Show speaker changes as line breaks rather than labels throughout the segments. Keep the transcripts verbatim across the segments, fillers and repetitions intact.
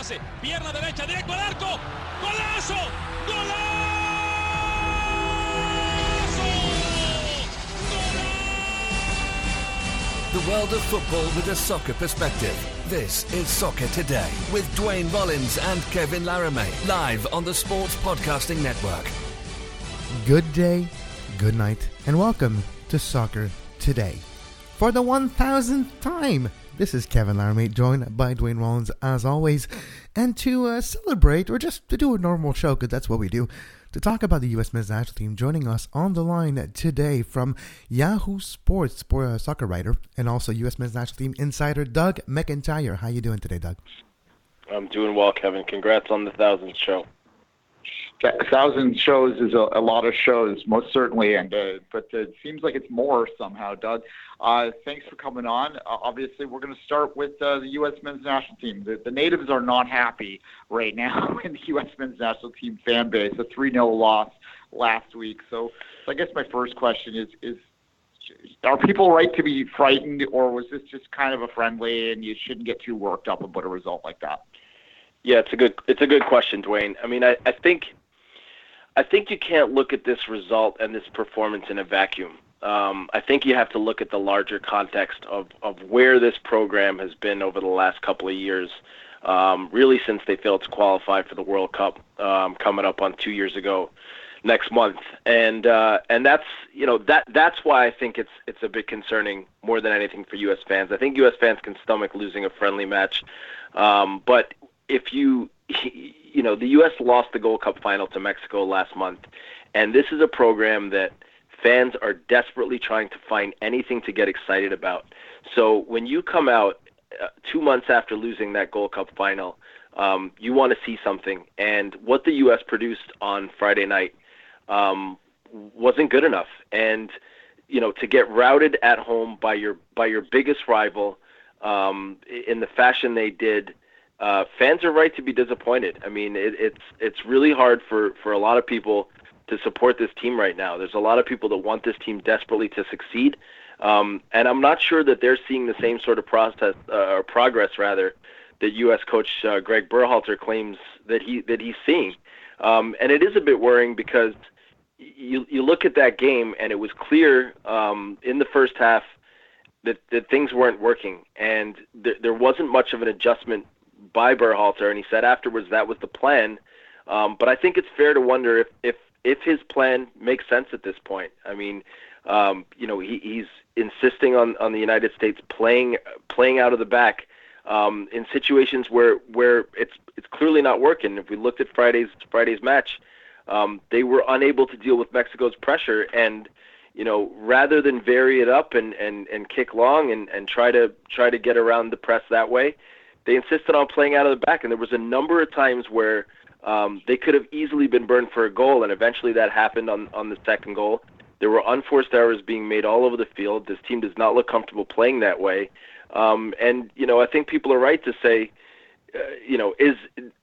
pase, pierna derecha, directo al arco, golazo, golazo, golazo!
The world of football with a soccer perspective. This is Soccer Today with Dwayne Rollins and Kevin Laramie, live on the Sports Podcasting Network.
Good day, good night, and welcome to Soccer Today. For the one thousandth time, this is Kevin Laramie, joined by Dwayne Rollins as always, and to uh, celebrate, or just to do a normal show, because that's what we do, to talk about the U S men's national team. Joining us on the line today from Yahoo Sports, sport, uh, soccer writer, and also U S men's national team insider, Doug McIntyre. How you doing today, Doug?
I'm doing well, Kevin. Congrats on the thousandth show.
A thousand shows is a, a lot of shows, most certainly, and uh, but it seems like it's more somehow, Doug. Uh, thanks for coming on. Uh, obviously, we're going to start with uh, the U S men's national team. The, the natives are not happy right now in the U S men's national team fan base. A three nil loss last week. So, so I guess my first question is, is are people right to be frightened, or was this just kind of a friendly and you shouldn't get too worked up about a result like that?
Yeah, it's a good it's a good question, Dwayne. I mean, I, I think I think you can't look at this result and this performance in a vacuum. Um, I think you have to look at the larger context of, of where this program has been over the last couple of years, um, really since they failed to qualify for the World Cup um, coming up on two years ago next month. And uh, and that's you know that that's why I think it's it's a bit concerning more than anything for U S fans. I think U S fans can stomach losing a friendly match, um, but if you you know the U S lost the Gold Cup final to Mexico last month, and this is a program that fans are desperately trying to find anything to get excited about. So when you come out uh, two months after losing that Gold Cup final, um, you want to see something. And what the U S produced on Friday night um, wasn't good enough. And you know, to get routed at home by your by your biggest rival um, in the fashion they did, uh, fans are right to be disappointed. I mean, it, it's it's really hard for, for a lot of people to support this team right now. There's a lot of people that want this team desperately to succeed, um, and I'm not sure that they're seeing the same sort of process uh, or progress, rather, that U S coach uh, Greg Berhalter claims that he that he's seeing. Um, and it is a bit worrying because you you look at that game and it was clear um, in the first half that, that things weren't working, and th- there wasn't much of an adjustment by Berhalter, and he said afterwards that was the plan. Um, but I think it's fair to wonder if, if if his plan makes sense at this point. I mean, um, you know, he, he's insisting on, on the United States playing playing out of the back um, in situations where where it's it's clearly not working. If we looked at Friday's Friday's match, um, they were unable to deal with Mexico's pressure, and you know, rather than vary it up and, and, and kick long and, and try to try to get around the press that way, they insisted on playing out of the back. And there was a number of times where Um, they could have easily been burned for a goal, and eventually that happened on, on the second goal. There were unforced errors being made all over the field. This team does not look comfortable playing that way. Um, and, you know, I think people are right to say, uh, you know, is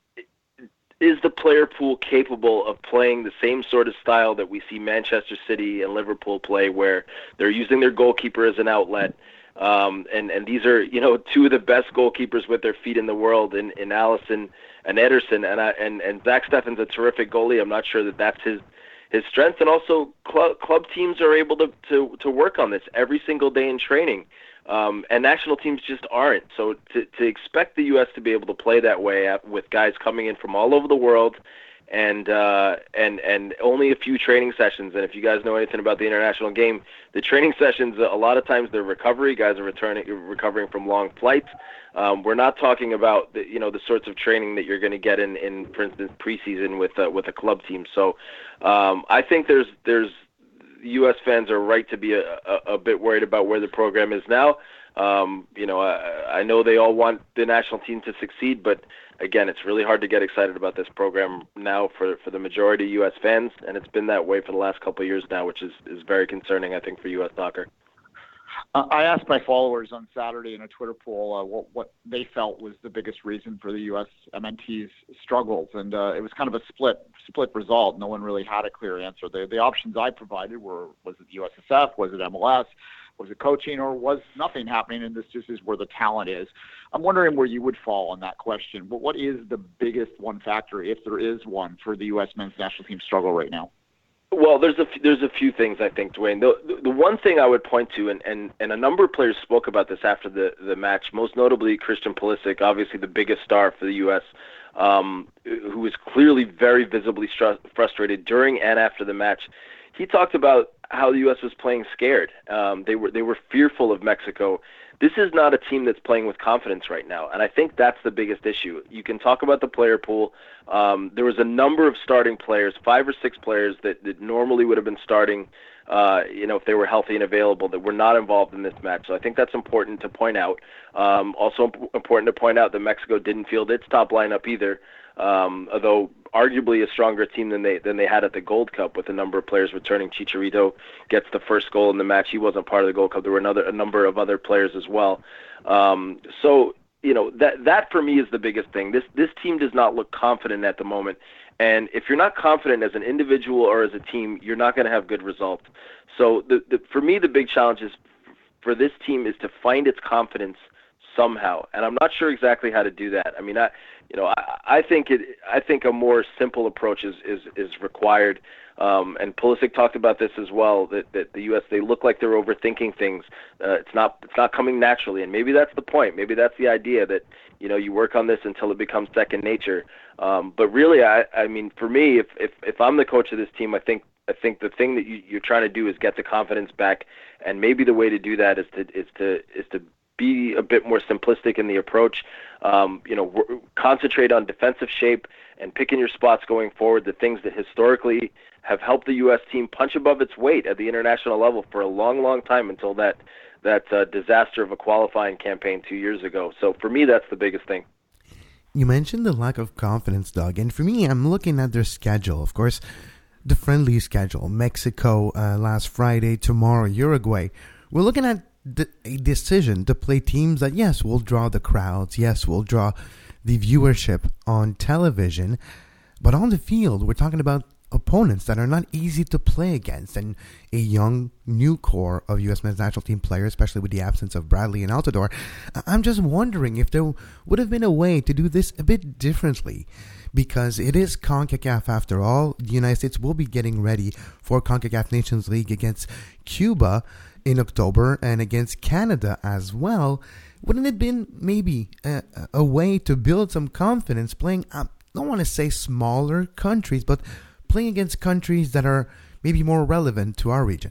is the player pool capable of playing the same sort of style that we see Manchester City and Liverpool play, where they're using their goalkeeper as an outlet? Um, and, and these are, you know, two of the best goalkeepers with their feet in the world in, in Alisson and Ederson. And, I, and, and Zach Steffen's a terrific goalie. I'm not sure that that's his, his strength. And also club, club teams are able to, to, to work on this every single day in training. Um, and national teams just aren't. So to, to expect the U S to be able to play that way with guys coming in from all over the world and uh, and and only a few training sessions. And if you guys know anything about the international game, the training sessions, a lot of times they're recovery. Guys are returning, recovering from long flights. Um, we're not talking about the, you know, the sorts of training that you're going to get in, in, for instance, preseason with a, with a club team. So um, I think there's there's U S fans are right to be a, a, a bit worried about where the program is now. Um, you know, I, I know they all want the national team to succeed, but again, it's really hard to get excited about this program now for, for the majority of U S fans, and it's been that way for the last couple of years now, which is, is very concerning, I think, for U S soccer.
Uh, I asked my followers on Saturday in a Twitter poll uh, what, what they felt was the biggest reason for the U S M N T's struggles, and uh, it was kind of a split split result. No one really had a clear answer. The, the options I provided were, was it U S S F, was it M L S? Was it coaching, or was nothing happening and this just is where the talent is? I'm wondering where you would fall on that question. But what is the biggest one factor, if there is one, for the U S men's national team struggle right now?
Well, there's a f- there's a few things, I think, Dwayne. The, the the one thing I would point to, and, and, and a number of players spoke about this after the, the match, most notably Christian Pulisic, obviously the biggest star for the U S, um, who was clearly very visibly stru- frustrated during and after the match. He talked about how the U S was playing scared. Um, they were they were fearful of Mexico. This is not a team that's playing with confidence right now, and I think that's the biggest issue. You can talk about the player pool. Um, there was a number of starting players, five or six players that, that normally would have been starting, uh, you know, if they were healthy and available, that were not involved in this match. So I think that's important to point out. Um, also imp- important to point out that Mexico didn't field its top lineup either. Um, although arguably a stronger team than they than they had at the Gold Cup, with a number of players returning. Chicharito gets the first goal in the match. He wasn't part of the Gold Cup. There were another a number of other players as well. Um, so you know that that for me is the biggest thing. This this team does not look confident at the moment, and if you're not confident as an individual or as a team, you're not going to have good results. So the, the for me the big challenge is for this team is to find its confidence somehow, and I'm not sure exactly how to do that. I mean, I, you know, I, I think it. I think a more simple approach is is, is required. Um, and Pulisic talked about this as well. That, that the U S they look like they're overthinking things. Uh, it's not it's not coming naturally, and maybe that's the point. Maybe that's the idea, that you know you work on this until it becomes second nature. Um, but really, I, I mean, for me, if, if if I'm the coach of this team, I think I think the thing that you, you're trying to do is get the confidence back, and maybe the way to do that is to is to is to be a bit more simplistic in the approach. Um, you know, w- concentrate on defensive shape and picking your spots going forward, the things that historically have helped the U S team punch above its weight at the international level for a long, long time, until that that uh, disaster of a qualifying campaign two years ago. So for me, that's the biggest thing.
You mentioned the lack of confidence, Doug, and for me, I'm looking at their schedule. Of course, the friendly schedule: Mexico uh, last Friday, tomorrow Uruguay. We're looking at a decision to play teams that, yes, will draw the crowds, yes, will draw the viewership on television, but on the field, we're talking about opponents that are not easy to play against, and a young new core of U S men's national team players, especially with the absence of Bradley and Altidore. I'm just wondering if there would have been a way to do this a bit differently, because it is CONCACAF after all. The United States will be getting ready for CONCACAF Nations League against Cuba in October and against Canada as well. Wouldn't it have been maybe a, a way to build some confidence playing, I don't want to say smaller countries, but playing against countries that are maybe more relevant to our region?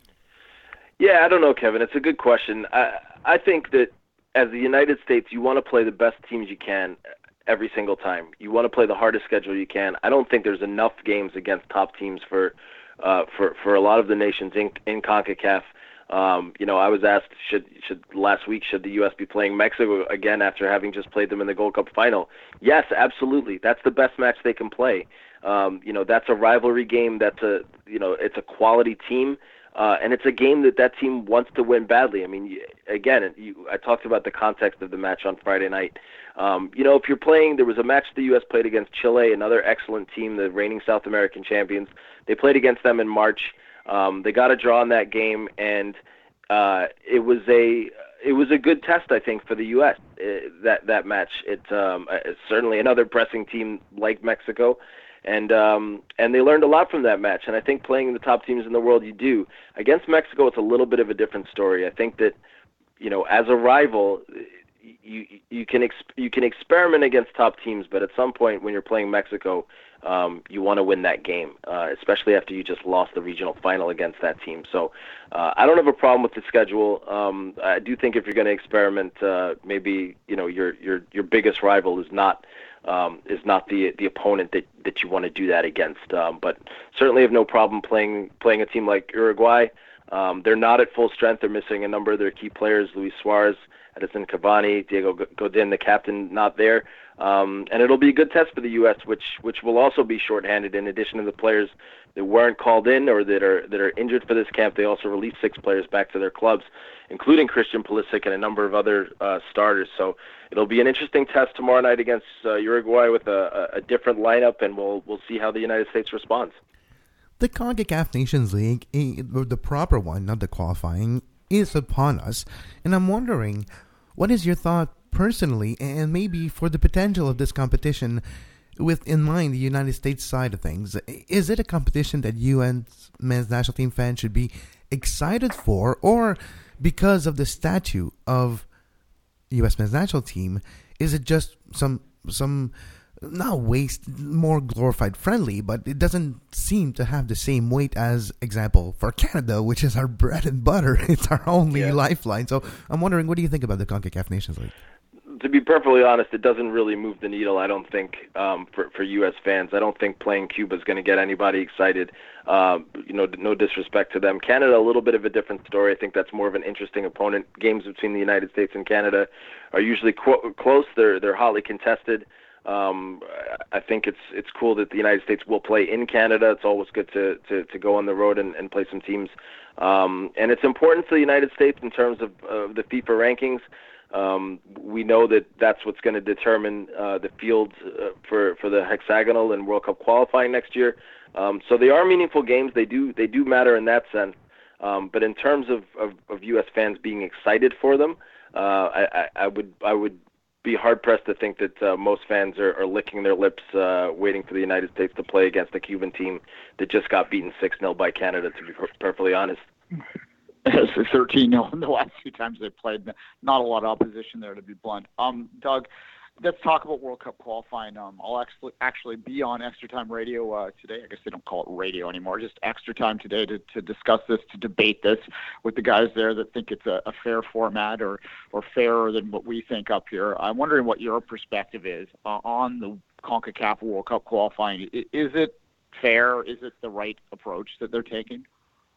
Yeah, I don't know, Kevin. It's a good question. I, I think that as the United States, you want to play the best teams you can every single time. You want to play the hardest schedule you can. I don't think there's enough games against top teams for uh, for, for a lot of the nations in, in CONCACAF. Um, you know, I was asked should should last week should the U S be playing Mexico again after having just played them in the Gold Cup final? Yes, absolutely. That's the best match they can play. Um, you know, that's a rivalry game. That's a you know, it's a quality team, uh, and it's a game that that team wants to win badly. I mean, again, you, I talked about the context of the match on Friday night. Um, you know, if you're playing, there was a match the U S played against Chile, another excellent team, the reigning South American champions. They played against them in March. Um, they got a draw in that game, and uh, it was a it was a good test, I think, for the U S uh, that that match. It's um, it's certainly another pressing team like Mexico, and um, and they learned a lot from that match. And I think playing the top teams in the world, you do. Against Mexico, it's a little bit of a different story. I think that, you know, as a rival, you you can ex- you can experiment against top teams, but at some point when you're playing Mexico, um, you want to win that game, uh, especially after you just lost the regional final against that team. So uh, I don't have a problem with the schedule. Um, I do think if you're going to experiment, uh, maybe you know your your your biggest rival is not um, is not the the opponent that, that you want to do that against. Um, but certainly have no problem playing playing a team like Uruguay. Um, they're not at full strength. They're missing a number of their key players: Luis Suarez, Edison Cavani, Diego Godin, the captain, not there. Um, and it'll be a good test for the U S, which which will also be shorthanded. In addition to the players that weren't called in or that are that are injured for this camp, they also released six players back to their clubs, including Christian Pulisic and a number of other uh, starters. So it'll be an interesting test tomorrow night against uh, Uruguay with a, a different lineup, and we'll we'll see how the United States responds.
The CONCACAF Nations League, the proper one, not the qualifying, is upon us, and I'm wondering, what is your thought personally, and maybe for the potential of this competition, with in mind the United States side of things? Is it a competition that you and men's national team fans should be excited for, or because of the statue of U S men's national team, is it just some some not waste, more glorified friendly, but it doesn't seem to have the same weight as, example, for Canada, which is our bread and butter. It's our only yeah. lifeline. So I'm wondering, what do you think about the CONCACAF Nations League?
To be perfectly honest, it doesn't really move the needle, I don't think, um, for, for U S fans. I don't think playing Cuba is going to get anybody excited. Uh, you know, no disrespect to them. Canada, a little bit of a different story. I think that's more of an interesting opponent. Games between the United States and Canada are usually qu- close. They're they're hotly contested. Um, I think it's it's cool that the United States will play in Canada. It's always good to, to, to go on the road and, and play some teams. Um, and it's important for the United States in terms of uh, the FIFA rankings. Um, we know that that's what's going to determine uh, the field uh, for for the hexagonal and World Cup qualifying next year. Um, so they are meaningful games. They do they do matter in that sense. Um, but in terms of, of, of U S fans being excited for them, uh, I, I, I would I would. be hard-pressed to think that uh, most fans are, are licking their lips uh, waiting for the United States to play against a Cuban team that just got beaten six nil by Canada, to be per- perfectly honest.
It's thirteen nil in the last two times they played. Not a lot of opposition there, to be blunt. Um, Doug, let's talk about World Cup qualifying. Um, I'll actually actually be on Extra Time Radio uh, today. I guess they don't call it radio anymore. Just Extra Time today to, to discuss this, to debate this with the guys there that think it's a, a fair format or or fairer than what we think up here. I'm wondering what your perspective is uh, on the CONCACAF World Cup qualifying. Is it fair? Is it the right approach that they're taking?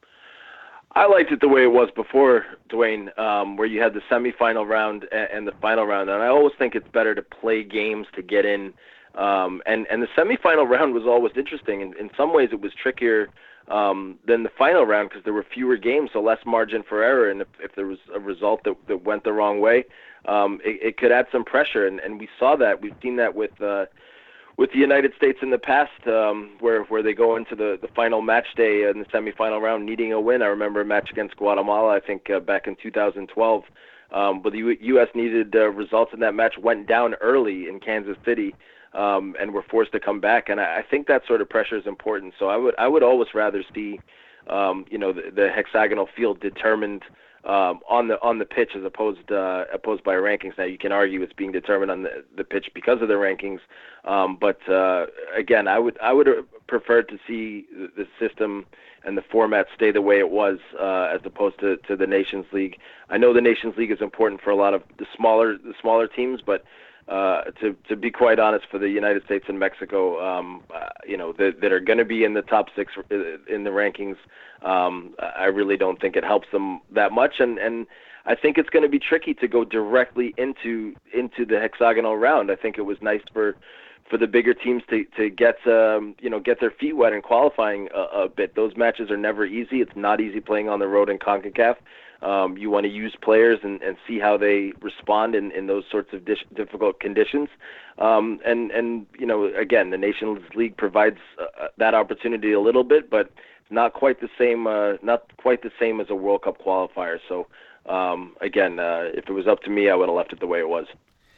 I liked it the way it was before, Dwayne, um, where you had the semifinal round and, and the final round. And I always think it's better to play games to get in. Um, and, and the semifinal round was always interesting. In, in some ways, it was trickier um, than the final round because there were fewer games, so less margin for error. And if, if there was a result that, that went the wrong way, um, it, it could add some pressure. And, and we saw that. We've seen that with uh, with the United States in the past, um, where where they go into the, the final match day in the semifinal round needing a win. I remember a match against Guatemala, I think, uh, back in two thousand twelve. Um, but the U- U.S. needed uh, results in that match, went down early in Kansas City, um, and were forced to come back. And I, I think that sort of pressure is important. So I would I would always rather see, um, you know, the, the hexagonal field determined Um, on the on the pitch as opposed uh, opposed by rankings. Now you can argue it's being determined on the, the pitch because of the rankings, um, but uh, again, I would I would prefer to see the system and the format stay the way it was uh, as opposed to, to the Nations League. I know the Nations League is important for a lot of the smaller the smaller teams, but uh, to to be quite honest, for the United States and Mexico, um, uh, you know, that, that are going to be in the top six in the rankings, um, I really don't think it helps them that much, and and I think it's going to be tricky to go directly into into the hexagonal round. I think it was nice for for the bigger teams to to get um, you know get their feet wet in qualifying a, a bit. Those matches are never easy. It's not easy playing on the road in CONCACAF. Um, you want to use players and, and see how they respond in, in those sorts of dis- difficult conditions. Um, and, and, you know, again, the Nations League provides uh, that opportunity a little bit, but not quite the same, uh, not quite the same as a World Cup qualifier. So, um, again, uh, if it was up to me, I would have left it the way it was.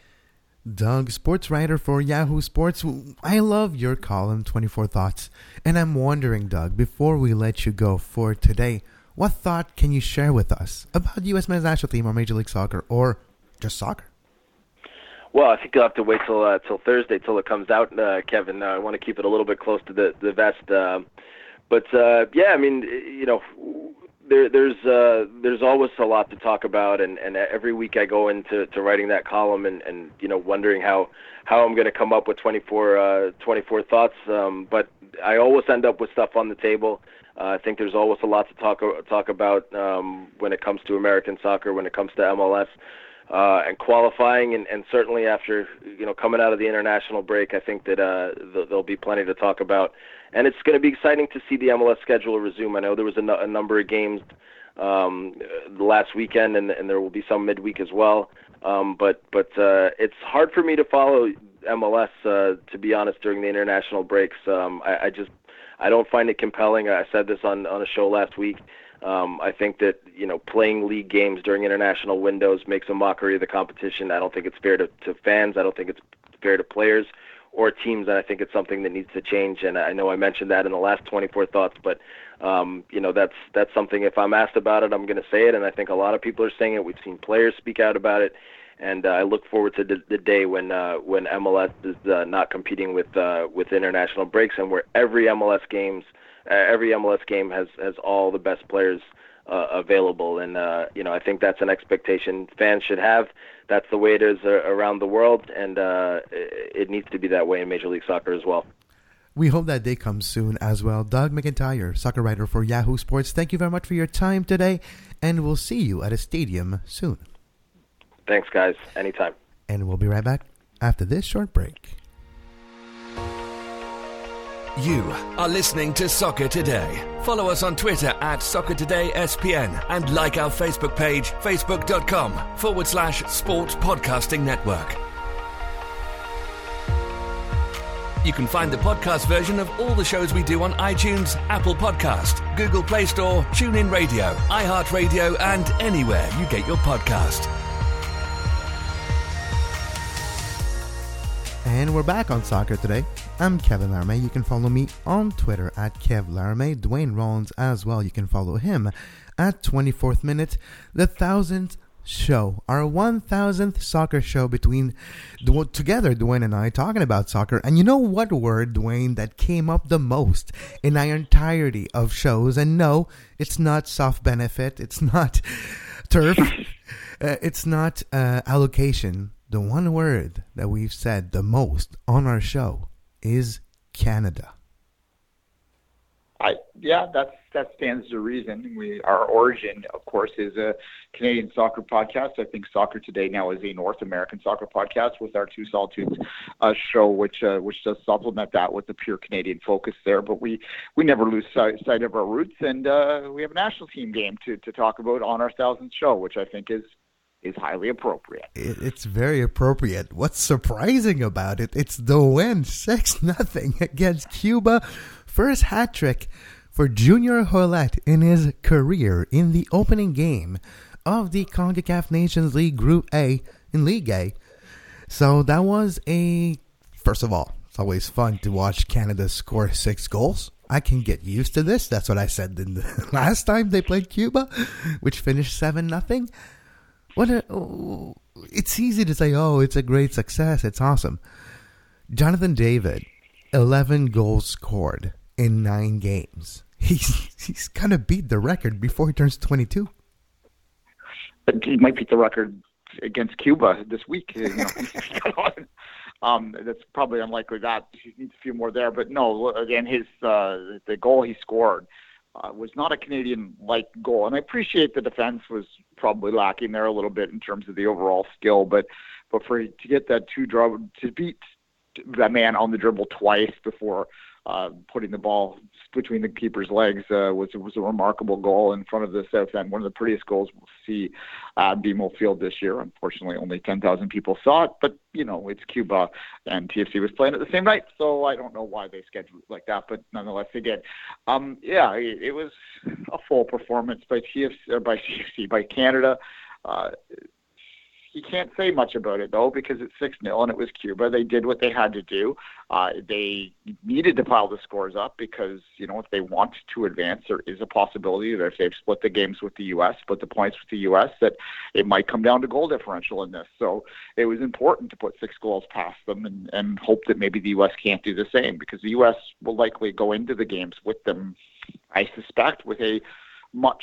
Doug, sports writer for Yahoo Sports. I love your column, twenty-four Thoughts. And I'm wondering, Doug, before we let you go for today, what thought can you share with us about U S men's national team or Major League Soccer or just soccer?
Well, I think you'll have to wait till uh, till Thursday till it comes out, uh, Kevin. Uh, I want to keep it a little bit close to the the vest, uh, but uh, yeah, I mean, you know, there, there's uh, there's always a lot to talk about, and, and every week I go into to writing that column, and, and you know, wondering how, how I'm going to come up with twenty-four, uh, twenty-four thoughts. Um, but I always end up with stuff on the table. Uh, I think there's always a lot to talk talk about um, when it comes to American soccer, when it comes to M L S uh, and qualifying, and, and certainly after you know coming out of the international break, I think that uh, th- there'll be plenty to talk about, and it's going to be exciting to see the M L S schedule resume. I know there was a, n- a number of games um, last weekend, and, and there will be some midweek as well. Um, but but uh, it's hard for me to follow M L S uh, to be honest during the international breaks. Um, I, I just I don't find it compelling. I said this on, on a show last week. Um, I think that, you know, playing league games during international windows makes a mockery of the competition. I don't think it's fair to, to fans. I don't think it's fair to players or teams, and I think it's something that needs to change. And I know I mentioned that in the last twenty-four thoughts, but um, you know, that's that's something. If I'm asked about it, I'm going to say it, and I think a lot of people are saying it. We've seen players speak out about it, and uh, I look forward to the, the day when uh, when M L S is uh, not competing with uh, with international breaks, and where every M L S games, uh, every M L S game has has all the best players uh, available. And uh, you know, I think that's an expectation fans should have. That's the way it is uh, around the world, and uh, it needs to be that way in Major League Soccer as well.
We hope that day comes soon as well. Doug McIntyre, soccer writer for Yahoo Sports, thank you very much for your time today, and we'll see you at a stadium soon.
Thanks, guys. Anytime.
And we'll be right back after this short break.
You are listening to Soccer Today. Follow us on Twitter at Soccer Today S P N and like our Facebook page, facebook.com forward slash sports podcasting network. You can find the podcast version of all the shows we do on iTunes, Apple Podcast, Google Play Store, TuneIn Radio, iHeartRadio, and anywhere you get your podcast.
And we're back on Soccer Today. I'm Kevin Laramee. You can follow me on Twitter at Kev Laramee. Dwayne Rollins as well. You can follow him at twenty-fourth Minute. The thousandth show, our one thousandth soccer show between together, Dwayne and I, talking about soccer. And you know what word, Dwayne, that came up the most in our entirety of shows? And no, it's not soft benefit. It's not turf. uh, it's not uh, allocation. The one word that we've said the most on our show is Canada.
I yeah, that's that stands to reason. We our origin, of course, is a Canadian soccer podcast. I think Soccer Today now is a North American soccer podcast with our Two Solitudes uh, show, which uh, which does supplement that with the pure Canadian focus there. But we, we never lose sight, sight of our roots, and uh, we have a national team game to to talk about on our thousandth show, which I think is. is highly appropriate.
It, it's very appropriate. What's surprising about it, it's the win, six nothing against Cuba. First hat trick for Junior Hoilett in his career in the opening game of the CONCACAF Nations League Group A in League A. So that was a, first of all, it's always fun to watch Canada score six goals. I can get used to this. That's what I said in the last time they played Cuba, which finished seven nothing. What a, oh, it's easy to say, oh, it's a great success. It's awesome. Jonathan David, eleven goals scored in nine games. He's he's going to beat the record before he turns twenty-two.
He might beat the record against Cuba this week. You know. um, that's probably unlikely that. He needs a few more there. But no, again, his uh, the goal he scored Uh, was not a Canadian-like goal. And I appreciate the defense was probably lacking there a little bit in terms of the overall skill, but but for to get that two draw, to beat that man on the dribble twice before uh, putting the ball between the keeper's legs uh, was was a remarkable goal in front of the South End. One of the prettiest goals we'll see at B M O Field this year. Unfortunately, only ten thousand people saw it, but you know it's Cuba, and T F C was playing at the same night, so I don't know why they scheduled it like that, but nonetheless they did. Um, yeah, it, it was a full performance by T F C, or by T F C, by Canada. Uh, You can't say much about it, though, because it's six nil and it was Cuba. They did what they had to do. Uh, they needed to pile the scores up because, you know, if they want to advance, there is a possibility that if they've split the games with the U S, split the points with the U S, that it might come down to goal differential in this. So it was important to put six goals past them and, and hope that maybe the U S can't do the same, because the U S will likely go into the games with them, I suspect, with a much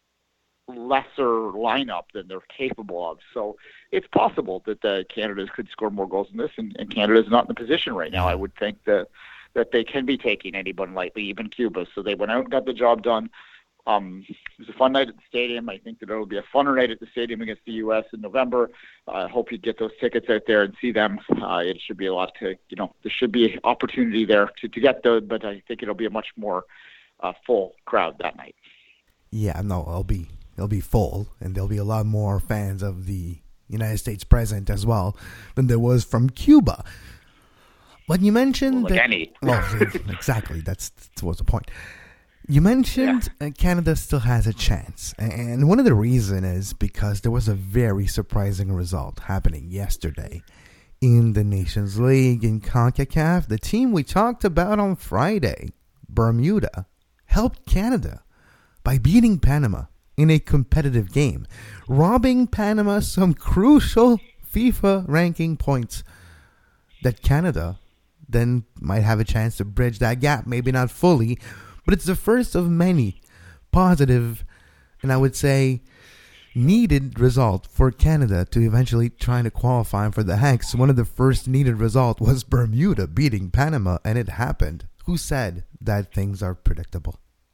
lesser lineup than they're capable of. So it's possible that the Canada could score more goals than this, and, and Canada is not in the position right now. I would think that that they can be taking anyone lightly, even Cuba. So they went out and got the job done. Um, it was a fun night at the stadium. I think that it'll be a funner night at the stadium against the U S in November. I uh, hope you get those tickets out there and see them. Uh, it should be a lot to, you know, there should be opportunity there to, to get those, but I think it'll be a much more uh, full crowd that night.
Yeah, no, it'll be It'll be full, and there'll be a lot more fans of the United States present as well than there was from Cuba. But you mentioned
well, like
that,
any.
well, exactly. That's that was the point. You mentioned yeah. Canada still has a chance, and one of the reasons is because there was a very surprising result happening yesterday in the Nations League in CONCACAF. The team we talked about on Friday, Bermuda, helped Canada by beating Panama in a competitive game, robbing Panama some crucial FIFA ranking points that Canada then might have a chance to bridge that gap, maybe not fully, but it's the first of many positive, and I would say needed result for Canada to eventually try to qualify for the Hex. One of the first needed result was Bermuda beating Panama, and it happened. Who said that things are predictable?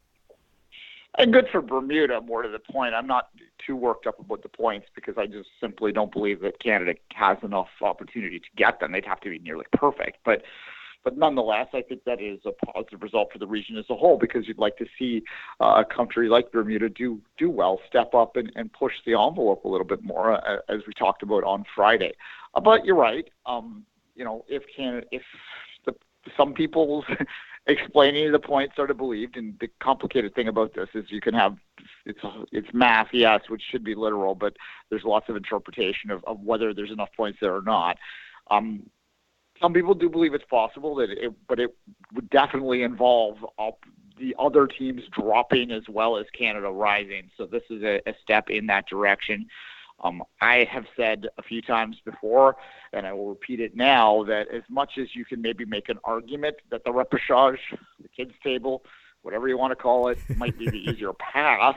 And good for Bermuda, more to the point. I'm not too worked up about the points because I just simply don't believe that Canada has enough opportunity to get them. They'd have to be nearly perfect. But But nonetheless, I think that is a positive result for the region as a whole because you'd like to see uh, a country like Bermuda do do well, step up and, and push the envelope a little bit more, uh, as we talked about on Friday. Uh, but you're right. Um, you know, if Canada, if the, some people's explaining the points are to believed, and the complicated thing about this is you can have it's it's math, yes, which should be literal, but there's lots of interpretation of, of whether there's enough points there or not. Um, Some people do believe it's possible, that it, but it would definitely involve all the other teams dropping as well as Canada rising. So this is a, a step in that direction. Um, I have said a few times before, and I will repeat it now, that as much as you can maybe make an argument that the repechage, the kids' table, whatever you want to call it, might be the easier path,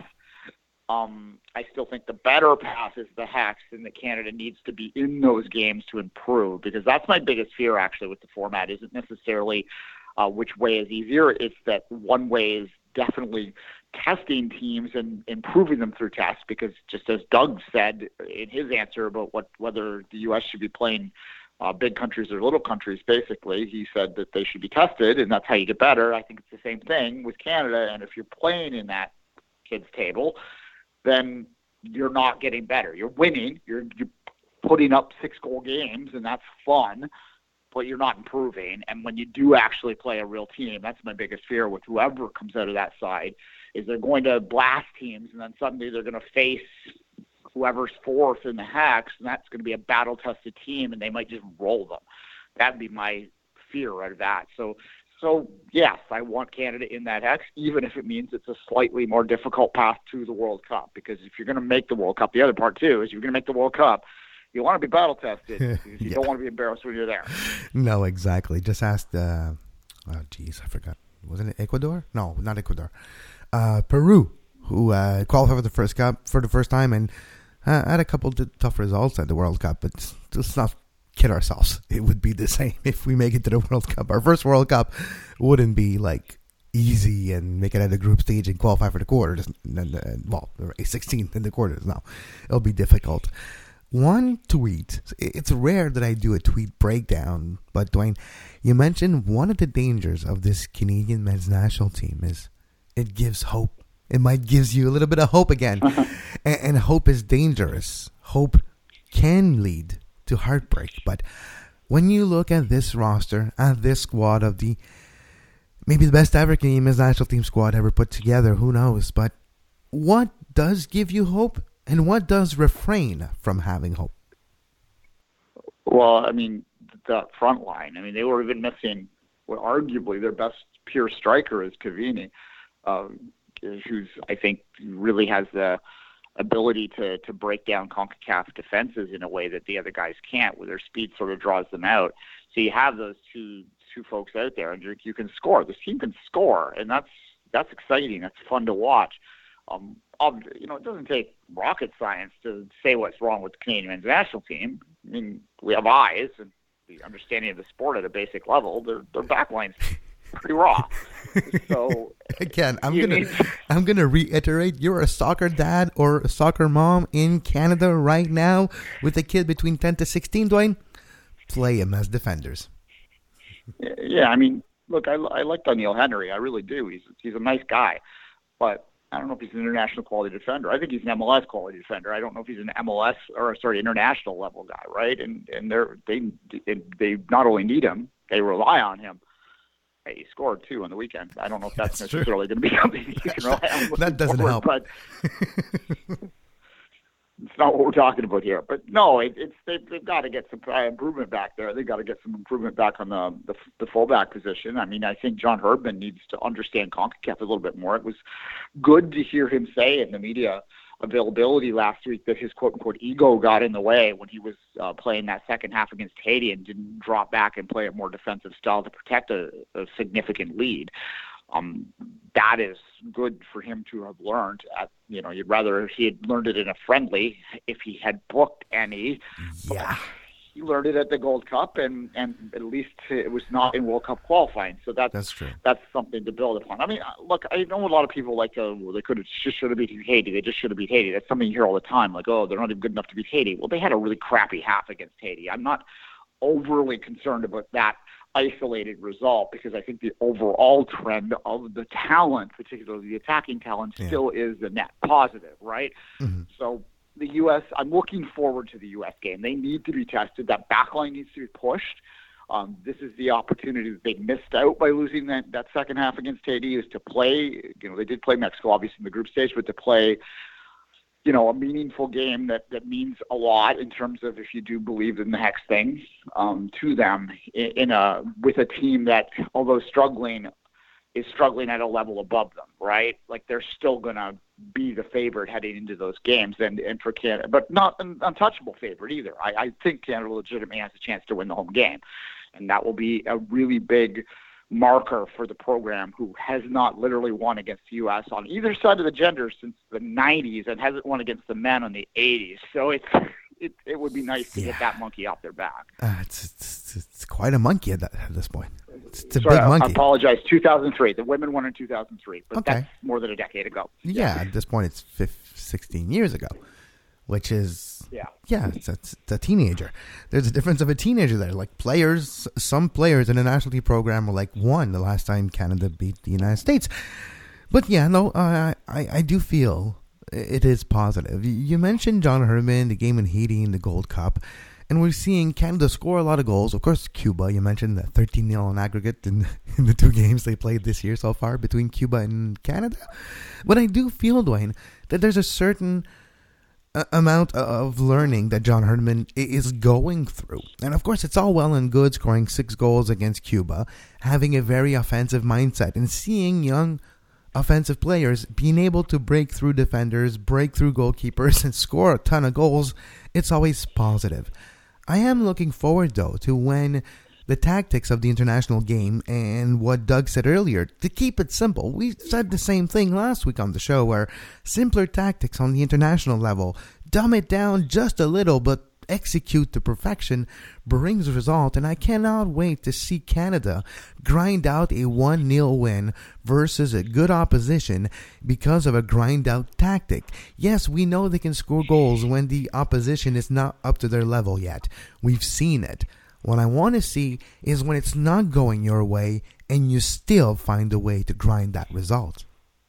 Um, I still think the better path is the Hex, and that Canada needs to be in those games to improve, because that's my biggest fear actually with the format. Isn't necessarily uh, which way is easier. It's that one way is definitely testing teams and improving them through tests, because just as Doug said in his answer about what whether the U S should be playing uh, big countries or little countries, basically, he said that they should be tested, and that's how you get better. I think it's the same thing with Canada, and if you're playing in that kids' table, then you're not getting better. You're winning. You're, you're putting up six-goal games, and that's fun, but you're not improving. And when you do actually play a real team, that's my biggest fear with whoever comes out of that side, is they're going to blast teams, and then suddenly they're going to face whoever's fourth in the Hex, and that's going to be a battle-tested team, and they might just roll them. That would be my fear out of that. So, So, yes, I want Canada in that Hex, even if it means it's a slightly more difficult path to the World Cup. Because if you're going to make the World Cup, the other part, too, is you're going to make the World Cup, you want to be battle-tested. Because you yeah. don't want to be embarrassed when you're there.
No, exactly. Just asked, uh, oh, geez, I forgot. Wasn't it Ecuador? No, not Ecuador. Uh, Peru, who uh, qualified for the first Cup for the first time and uh, had a couple of tough results at the World Cup, but it's not kid ourselves. It would be the same if we make it to the World Cup. Our first World Cup wouldn't be like easy and make it at the group stage and qualify for the quarters. Well, sixteenth in the quarters now. It'll be difficult. One tweet. It's rare that I do a tweet breakdown, but Dwayne, you mentioned one of the dangers of this Canadian men's national team is it gives hope. It might gives you a little bit of hope again. and, and hope is dangerous. Hope can lead to heartbreak. But when you look at this roster, at this squad of the maybe the best ever Canadian men's national team squad ever put together, who knows? But what does give you hope, and what does refrain from having hope?
Well, I mean, the front line. I mean, they were even missing, well, arguably their best pure striker is Cavini, uh, who's I think really has the ability to to break down CONCACAF defenses in a way that the other guys can't, where their speed sort of draws them out. So you have those two two folks out there, and you can score. This team can score, and that's that's exciting. That's fun to watch. Um, you know, it doesn't take rocket science to say what's wrong with the Canadian men's national team. I mean, we have eyes and the understanding of the sport at a basic level. Their their backline's pretty raw. So
again, I'm gonna need... I'm gonna reiterate: you're a soccer dad or a soccer mom in Canada right now with a kid between ten to sixteen. Dwayne, play him as defenders.
Yeah, I mean, look, I, I like Daniel Henry. I really do. He's he's a nice guy, but I don't know if he's an international quality defender. I think he's an M L S quality defender. I don't know if he's an M L S or sorry international level guy, right? And and they're they they not only need him, they rely on him. Hey, he scored two on the weekend. I don't know if that's,
that's
necessarily going to be something you can rely on.
That doesn't
forward,
help.
But it's not what we're talking about here. But no, it, it's they've, they've got to get some improvement back there. They've got to get some improvement back on the, the the fullback position. I mean, I think John Herdman needs to understand CONCACAF a little bit more. It was good to hear him say in the media availability last week that his quote-unquote ego got in the way when he was uh, playing that second half against Haiti and didn't drop back and play a more defensive style to protect a, a significant lead. Um, that is good for him to have learned. At, you know, you'd rather he had learned it in a friendly if he had booked any.
Yeah.
He learned it at the Gold Cup, and, and at least it was not in World Cup qualifying. So that's
that's true.
That's something to build upon. I mean, look, I know a lot of people like, to, well, they could have just should have beat Haiti. They just should have beat Haiti. That's something you hear all the time. Like, oh, they're not even good enough to beat Haiti. Well, they had a really crappy half against Haiti. I'm not overly concerned about that isolated result because I think the overall trend of the talent, particularly the attacking talent,
yeah.
still is the net positive, right?
Mm-hmm.
So the U S, I'm looking forward to the U S game. They need to be tested. That backline needs to be pushed. Um, this is the opportunity that they missed out by losing that, that second half against Haiti is to play, you know, they did play Mexico obviously in the group stage, but to play, you know, a meaningful game that, that means a lot in terms of if you do believe in the hex thing um, to them in, in a with a team that, although struggling, is struggling at a level above them, right? Like they're still going to be the favorite heading into those games, and, and for Canada, but not an untouchable favorite either. I, I think Canada legitimately has a chance to win the home game, and that will be a really big marker for the program, who has not literally won against the U S on either side of the gender since the nineties and hasn't won against the men in the eighties. So it's it, it would be nice to yeah. get that monkey off their back.
Uh, it's, it's it's quite a monkey at, that, at this point. It's, it's a
Sorry,
big
I,
monkey.
I apologize. two thousand three. The women won in two thousand three, but
okay.
that's more than a decade ago.
Yeah, yeah. At this point, it's fifteen, sixteen years ago, which is
yeah,
yeah, it's, it's, it's a teenager. There's a difference of a teenager there. Like players, some players in the national team program were like one the last time Canada beat the United States. But yeah, no, uh, I I do feel it is positive. You mentioned John Herdman, the game in Haiti in the Gold Cup, and we're seeing Canada score a lot of goals. Of course, Cuba, you mentioned that thirteen nil in aggregate in, in the two games they played this year so far between Cuba and Canada. But I do feel, Dwayne, that there's a certain uh, amount of learning that John Herdman is going through. And of course, it's all well and good scoring six goals against Cuba, having a very offensive mindset, and seeing young offensive players being able to break through defenders, break through goalkeepers, and score a ton of goals. It's always positive. I am looking forward, though, to when the tactics of the international game and what Doug said earlier, to keep it simple. We said the same thing last week on the show, where simpler tactics on the international level, dumb it down just a little, but execute to perfection, brings result. And I cannot wait to see Canada grind out a one nil win versus a good opposition because of a grind out tactic. Yes, we know they can score goals when the opposition is not up to their level yet. We've seen it. What I want to see is when it's not going your way and you still find a way to grind that result.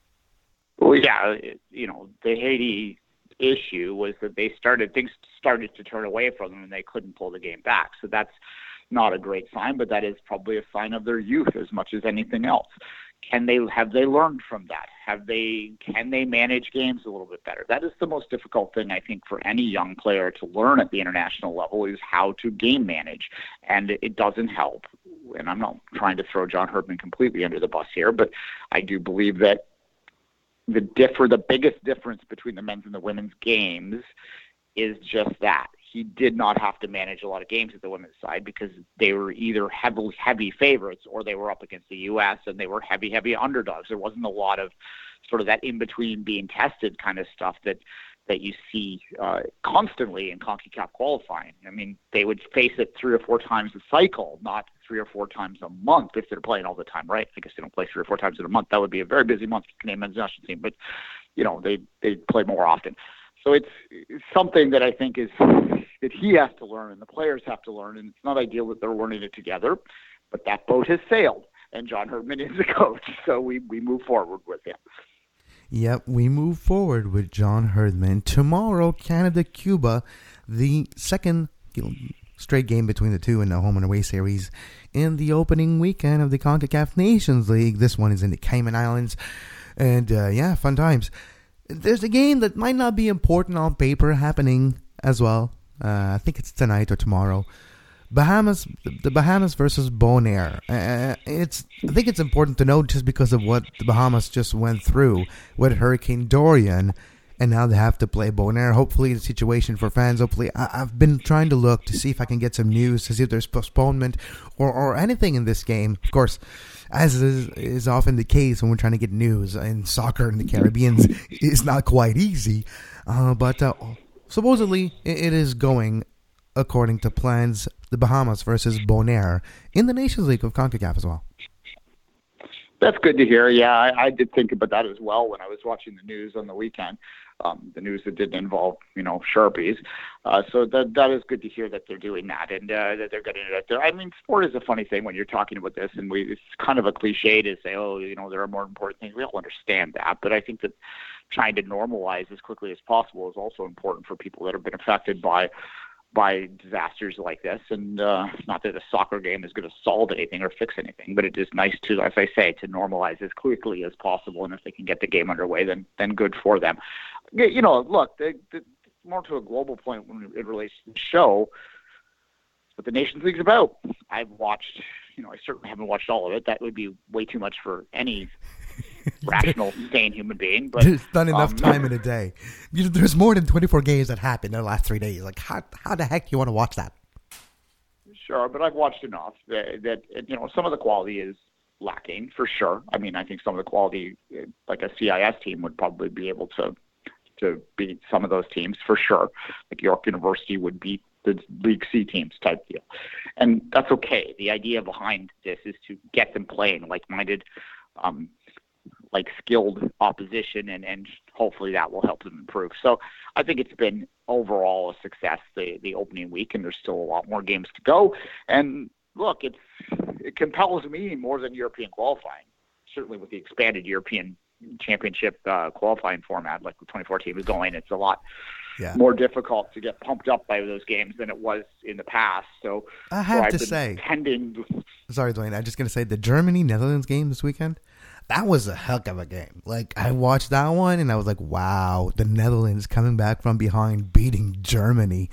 Well, yeah, you know, the Haiti issue was that they started things started to turn away from them and they couldn't pull the game back. So that's not a great sign, but that is probably a sign of their youth as much as anything else. Can they have they learned from that? Have they can they manage games a little bit better? That is the most difficult thing, I think, for any young player to learn at the international level, is how to game manage. And it doesn't help. And I'm not trying to throw John Herdman completely under the bus here, but I do believe that the differ the biggest difference between the men's and the women's games is just that. He did not have to manage a lot of games at the women's side because they were either heavily heavy favorites or they were up against the U S and they were heavy, heavy underdogs. There wasn't a lot of sort of that in-between being tested kind of stuff that, that you see uh, constantly in CONCACAF qualifying. I mean, they would face it three or four times a cycle, not three or four times a month if they're playing all the time, right? I guess they don't play three or four times in a month. That would be a very busy month for the Canadian men's national team, but, you know, they they play more often. So it's, it's something that I think is that he has to learn and the players have to learn, and it's not ideal that they're learning it together, but that boat has sailed, and John Herdman is the coach, so we, we move forward with him.
Yep, we move forward with John Herdman. Tomorrow, Canada-Cuba, the second straight game between the two in the home and away series in the opening weekend of the CONCACAF Nations League. This one is in the Cayman Islands. And, uh, yeah, fun times. There's a game that might not be important on paper happening as well. Uh, I think it's tonight or tomorrow. Bahamas, the Bahamas versus Bonaire. Uh, it's I think it's important to note just because of what the Bahamas just went through with Hurricane Dorian, and now they have to play Bonaire. Hopefully, the situation for fans. Hopefully, I, I've been trying to look to see if I can get some news to see if there's postponement or, or anything in this game. Of course, as is, is often the case when we're trying to get news in soccer in the Caribbean, is not quite easy. Uh, but uh, supposedly, it, it is going according to plans. The Bahamas versus Bonaire in the Nations League of CONCACAF as well.
That's good to hear. Yeah, I, I did think about that as well when I was watching the news on the weekend. Um, the news that didn't involve, you know, Sharpies. Uh, so that that is good to hear that they're doing that and uh, that they're getting it out there. I mean, sport is a funny thing when you're talking about this, and we it's kind of a cliche to say, oh, you know, there are more important things. We all understand that, but I think that trying to normalize as quickly as possible is also important for people that have been affected by by disasters like this. And uh, not that a soccer game is going to solve anything or fix anything, but it is nice to, as I say, to normalize as quickly as possible. And if they can get the game underway, then then good for them. You know, look, the, the, more to a global point when it relates to the show, what the Nations League's about. I've watched, you know, I certainly haven't watched all of it. That would be way too much for any rational, sane human being. But
there's not enough
um,
time in a day. You know, there's more than twenty-four games that happened in the last three days. Like, how how the heck do you want to watch that?
Sure, but I've watched enough that, that you know, some of the quality is lacking for sure. I mean, I think some of the quality, like a C I S team, would probably be able to to beat some of those teams for sure. Like York University would beat the League C teams type deal, and that's okay. The idea behind this is to get them playing like-minded, um, like skilled opposition, and, and hopefully that will help them improve. So I think it's been overall a success, the, the opening week, and there's still a lot more games to go. And look, it's, it compels me more than European qualifying, certainly with the expanded European Championship uh, qualifying format like the twenty-four team is going. It's a lot yeah. more difficult to get pumped up by those games than it was in the past. So
I have
so
to
I've been
say,
tending...
sorry, Dwayne, I'm just going to say the Germany-Netherlands game this weekend, that was a heck of a game. Like, I watched that one, and I was like, wow, the Netherlands coming back from behind, beating Germany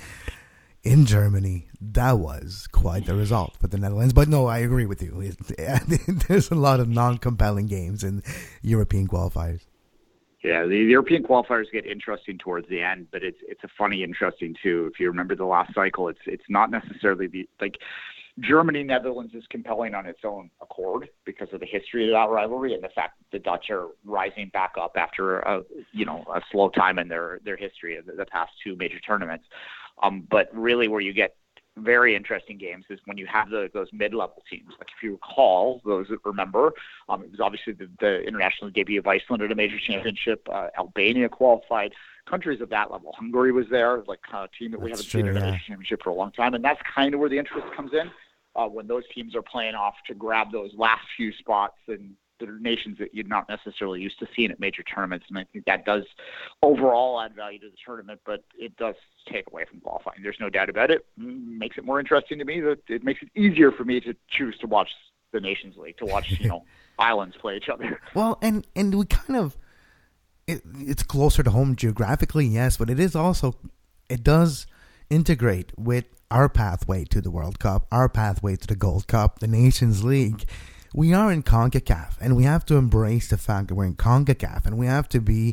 in Germany. That was quite the result for the Netherlands. But no, I agree with you. It, there's a lot of non-compelling games in European qualifiers.
Yeah, the European qualifiers get interesting towards the end, but it's it's a funny interesting, too. If you remember the last cycle, it's it's not necessarily the, like, Germany, Netherlands is compelling on its own accord because of the history of that rivalry and the fact that the Dutch are rising back up after a, you know, a slow time in their, their history of the, the past two major tournaments. Um, but really where you get very interesting games is when you have the, those mid-level teams. Like if you recall, those that remember, um, it was obviously the, the international debut of Iceland at a major championship. Uh, Albania qualified. Countries of that level. Hungary was there, like a team that we
That's
haven't
true,
seen at a
yeah.
major championship for a long time. And that's kind of where the interest comes in. Uh, when those teams are playing off to grab those last few spots and the nations that you're not necessarily used to seeing at major tournaments. And I think that does overall add value to the tournament, but it does take away from qualifying. There's no doubt about it. It makes it more interesting to me. That it makes it easier for me to choose to watch the Nations League, to watch, you know, islands play each other.
Well, and, and we kind of, it, it's closer to home geographically, yes, but it is also, it does integrate with our pathway to the World Cup, our pathway to the Gold Cup, the Nations League. We are in CONCACAF, and we have to embrace the fact that we're in CONCACAF, and we have to be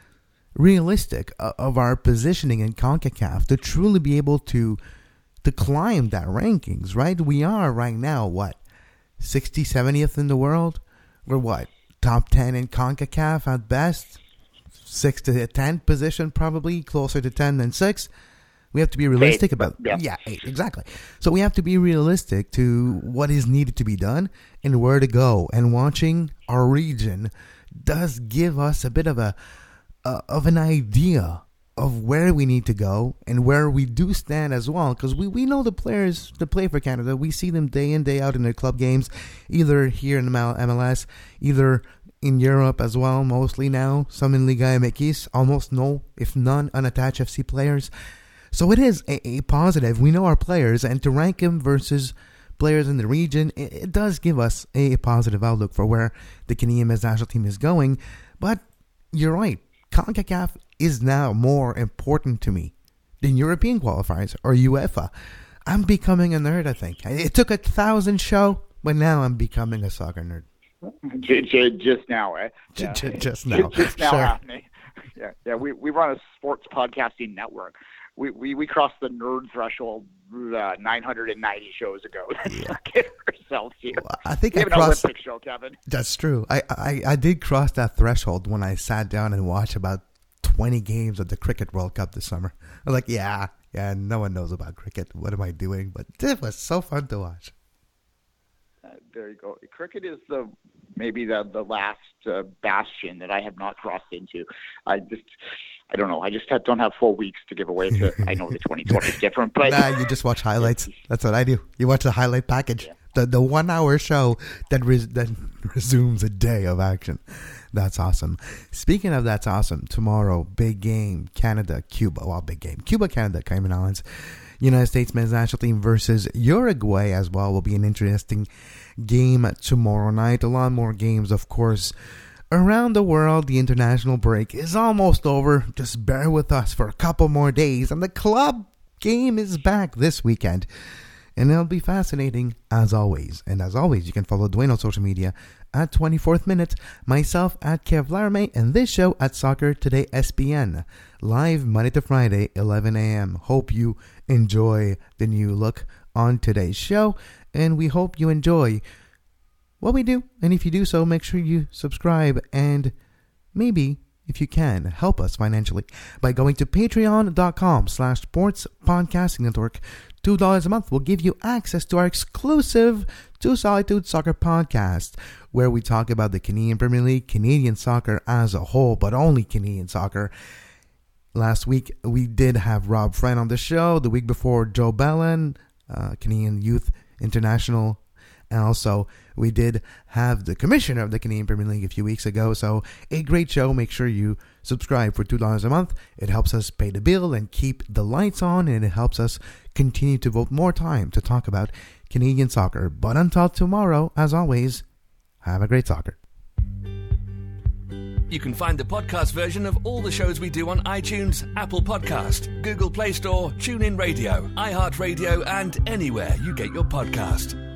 realistic of our positioning in CONCACAF to truly be able to to climb that rankings, right? We are right now, what, sixty, seventieth in the world? We're what, top ten in CONCACAF at best? six to tenth position, probably, closer to ten than six. We have to be realistic
eight,
about
yeah.
yeah, eight, exactly. So we have to be realistic to what is needed to be done and where to go. And watching our region does give us a bit of a uh, of an idea of where we need to go and where we do stand as well. Because we, we know the players that play for Canada. We see them day in, day out in their club games, either here in M L S, either in Europe as well, mostly now. Some in Liga M X, almost no, if none, unattached F C players. So it is a, a positive. We know our players, and to rank them versus players in the region, it, it does give us a positive outlook for where the Canadian men's national team is going. But you're right. CONCACAF is now more important to me than European qualifiers or UEFA. I'm becoming a nerd, I think. It took a thousand show, but now I'm becoming a soccer nerd.
J- j- just now, eh?
Yeah. J- just now.
Just now,
sure.
happening. Yeah, yeah. We we run a sports podcasting network. We we, we crossed the nerd threshold uh, nine hundred ninety shows ago. Let's not get ourselves here.
Well, I think
we
I
have
crossed.
An Olympic show, Kevin.
That's true. I, I I did cross that threshold when I sat down and watched about twenty games of the Cricket World Cup this summer. I'm like, yeah, yeah. No one knows about cricket. What am I doing? But it was so fun to watch.
Uh, there you go. Cricket is the maybe the the last uh, bastion that I have not crossed into. I just, I don't know. I just have, don't have full weeks to give away to. I know the twenty twenty is different, but
nah, you just watch highlights. That's what I do. You watch the highlight package,
yeah.
the the one hour show that res, that resumes a day of action. That's awesome. Speaking of that's awesome, tomorrow big game, Canada, Cuba. Well, big game, Cuba, Canada, Cayman Islands. United States men's national team versus Uruguay as well will be an interesting game tomorrow night. A lot more games, of course, around the world. The international break is almost over. Just bear with us for a couple more days. And the club game is back this weekend. And it'll be fascinating as always. And as always, you can follow Dwayne on social media at twenty-fourth Minute, myself at Kev Laramie, and this show at Soccer Today S P N. Live Monday to Friday, eleven a.m. Hope you enjoy the new look on today's show, and we hope you enjoy what we do. And if you do so, make sure you subscribe and maybe, if you can, help us financially by going to patreon.com slash sports podcasting network. two dollars a month will give you access to our exclusive Two Solitude Soccer podcast, where we talk about the Canadian Premier League, Canadian soccer as a whole, but only Canadian soccer. Last week, we did have Rob Friend on the show. The week before, Joe Bellin, uh, Canadian Youth International. And also, we did have the commissioner of the Canadian Premier League a few weeks ago. So, a great show. Make sure you subscribe for two dollars a month. It helps us pay the bill and keep the lights on. And it helps us continue to devote more time to talk about Canadian soccer. But until tomorrow, as always, have a great soccer.
You can find the podcast version of all the shows we do on iTunes, Apple Podcast, Google Play Store, TuneIn Radio, iHeartRadio, and anywhere you get your podcast.